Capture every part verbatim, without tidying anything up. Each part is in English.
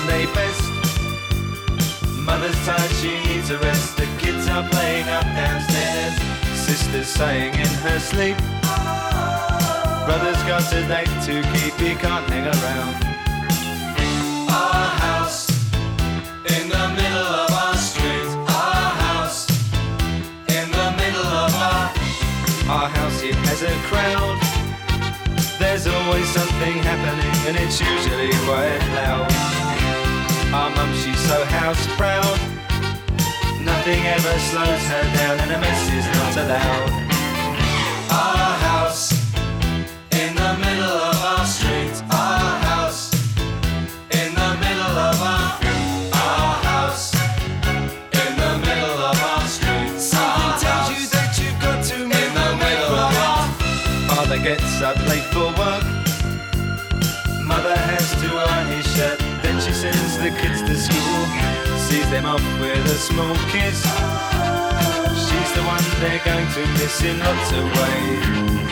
Sunday best. Mother's tired, she needs a rest. The kids are playing up downstairs. Sister's sighing in her sleep. Brother's got a date to keep, he can't hang around. Our house in the middle of our street. Our house in the middle of our Our house, it has a crowd. There's always something happening and it's usually quite loud. Our mum, she's so house proud. Nothing ever slows her down and a mess is not allowed. Our house in the middle of our street. Our house in the middle of our Our house in the middle of our street. Something tells you that you've got to move in the middle of our Father gets up late for work. Mother has to iron his shirt. Then she sends the kids to school, sees them off with a small kiss. She's the one they're going to miss in lots of ways.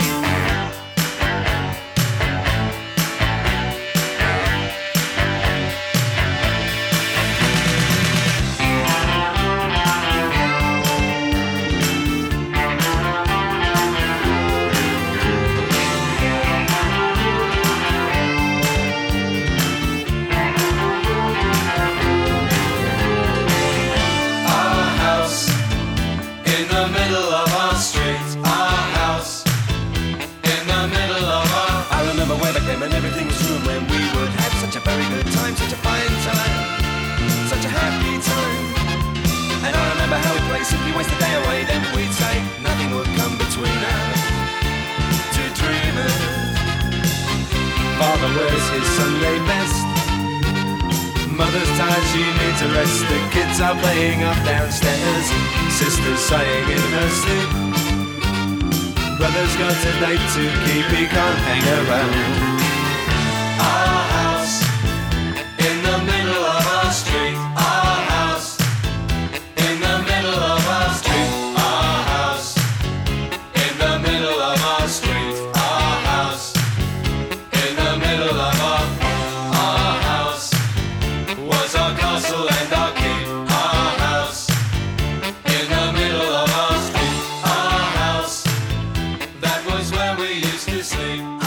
In the middle of our street, our house in the middle of our I remember when I came and everything was true, when we would have such a very good time, such a fine time, such a happy time. And I remember how we'd play, simply waste the day away. Then we'd say nothing would come between us, two dreamers. Father wears his Sunday best. Mother's tired, she needs a rest. The kids are playing up downstairs. Sister's sighing in her sleep. Brother's got a date to keep, he can't hang around. Our house in the middle of our street. Our house in the middle of our street. Our house in the middle of our street. Our house in the middle of our Our house was our castle and our keep. Our house in the middle of our street. Our house, that was where we used to sleep.